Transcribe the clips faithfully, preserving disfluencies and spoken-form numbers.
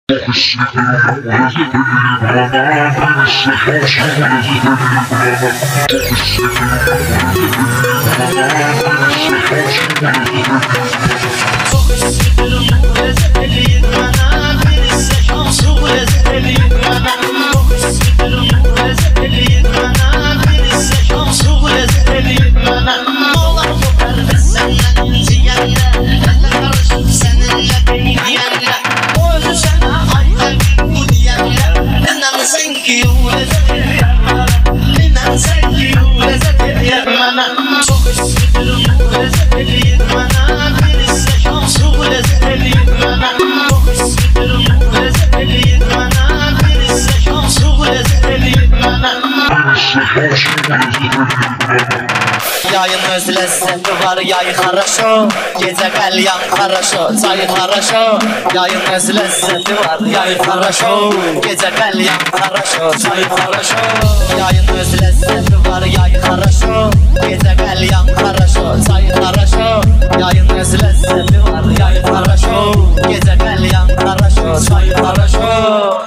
Yayın öz lezzeti var, yay хорошо, gece kalyan хорошо, çay хорошо. Yayın öz lezzeti var, yay хорошо, gece kalyan хорошо, çay хорошо. Yayın öz lezzeti var, yay хорошо, gece kalyan хорошо, çay хорошо. Yayın öz lezzeti var, yay хорошо, gece kalyan хорошо, çay хорошо.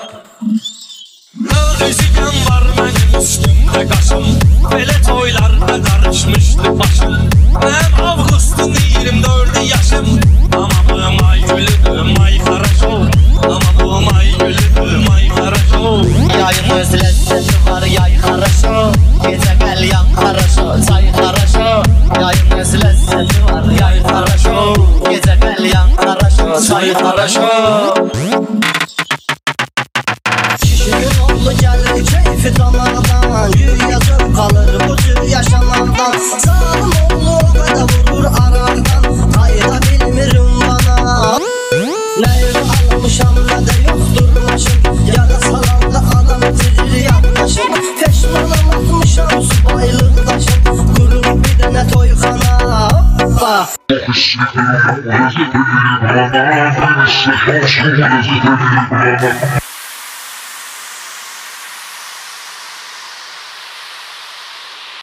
Özüken var benim üstümde kaşım, böyle toylarda karışmıştı başım. Ben Ağustos'un yirmi dördü yaşım, ama bu ay gülüdüm ay хорошо, ama bu ay gülüdüm ay хорошо. Yayın öz lezzeti var, yay хорошо, gece kalyan хорошо, çay хорошо. Yayın öz lezzeti var, yay хорошо, gece kalyan хорошо, çay хорошо. Şişirin oğlu gelir keyfi damardan, yüğe zöv kalır bu tür yaşamaktan. Sağım oğlu o kadar vurur arardan, kayda bilmirim bana. Neyini almışam ne de yoktur başım, yarasalarla adam tirir yaklaşım. Peşmanım atmışam subaylık taşım, kurup bir de ne toyxana. Hoppa. Bana, bana, bana, bana, bana, bana, bana,